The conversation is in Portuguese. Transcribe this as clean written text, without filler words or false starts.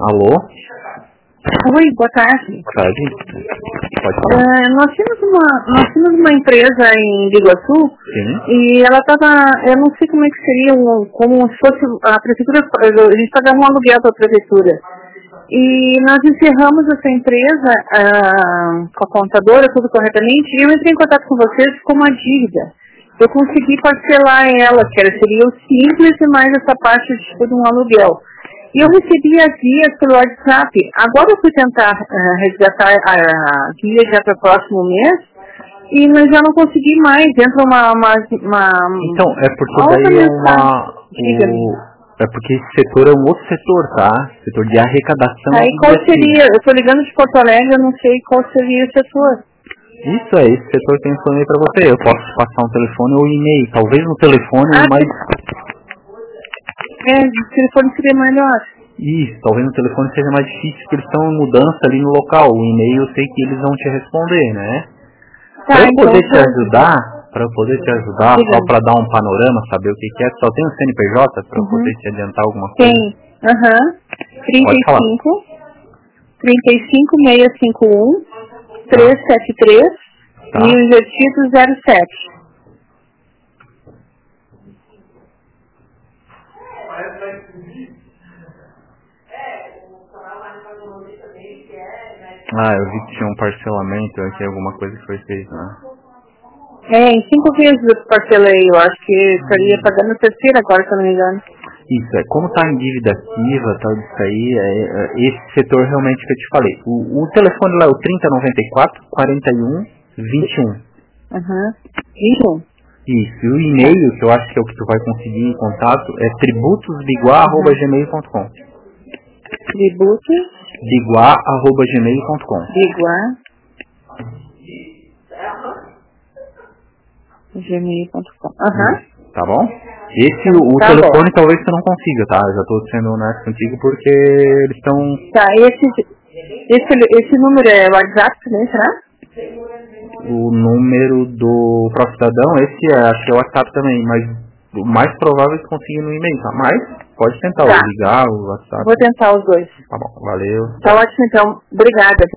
Alô? Oi, boa tarde. Tarde. Pode falar. Nós tínhamos uma empresa em Biguaçu. Sim. E ela estava, eu não sei como é que seria, como se fosse a prefeitura, a gente pagava um aluguel para a prefeitura. E nós encerramos essa empresa com a contadora, tudo corretamente, e eu entrei em contato com vocês com uma dívida. Eu consegui parcelar ela, seria o simples e mais essa parte tipo, de um aluguel. E eu recebi as guias pelo WhatsApp. Agora eu fui tentar resgatar a guia já para o próximo mês e eu já não consegui mais. Entra Então, é porque daí é porque esse setor é um outro setor, tá? Setor de arrecadação. Aí qual seria? Eu estou ligando de Porto Alegre, eu não sei qual seria o setor. Isso é, esse setor que eu informei para você. Eu posso te passar um telefone ou um e-mail. Talvez no telefone, mas... o telefone seria melhor. Isso, talvez no telefone seja mais difícil, porque eles estão em mudança ali no local. O e-mail eu sei que eles vão te responder, né? Para eu poder te ajudar, só para dar um panorama, saber o que é, só tem o CNPJ para eu poder te adiantar alguma coisa? Tem, 35 651 373 07. Eu vi que tinha um parcelamento aqui, alguma coisa que foi feita, né? Em 5 vezes eu parcelei, eu acho que estaria pagando a terceira agora, se eu não me engano. Isso, como está em dívida ativa, tal, isso aí, esse setor realmente que eu te falei. O telefone lá é o 3094 41 21. 21. Isso, e o e-mail, que eu acho que é o que tu vai conseguir em contato, é tributosbiguá@gmail.com. Biguá@gmail.com. Gmail.com. Tá bom? O telefone talvez você não consiga, tá? Eu já tô sendo honesto contigo porque eles estão... Tá, esse número é WhatsApp também, será? O número do próprio cidadão, acho que é o WhatsApp também, mas o mais provável é que consiga no e-mail, tá? Mas pode tentar ligar o WhatsApp. Vou tentar os dois. Tá bom, valeu. Tá ótimo então, obrigada.